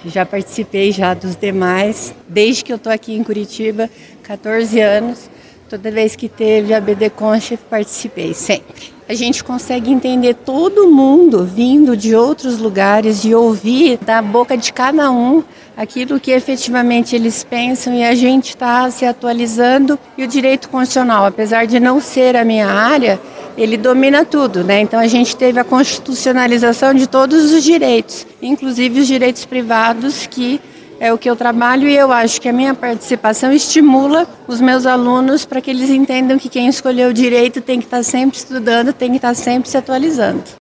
Já participei já dos demais, desde que eu estou aqui em Curitiba, 14 anos. Toda vez que teve a BD Concha, participei, sempre. A gente consegue entender todo mundo vindo de outros lugares e ouvir da boca de cada um aquilo que efetivamente eles pensam, e a gente está se atualizando. E o direito constitucional, apesar de não ser a minha área, ele domina tudo, né? Então a gente teve a constitucionalização de todos os direitos, inclusive os direitos privados, que é o que eu trabalho, e eu acho que a minha participação estimula os meus alunos para que eles entendam que quem escolheu o direito tem que estar sempre estudando, tem que estar sempre se atualizando.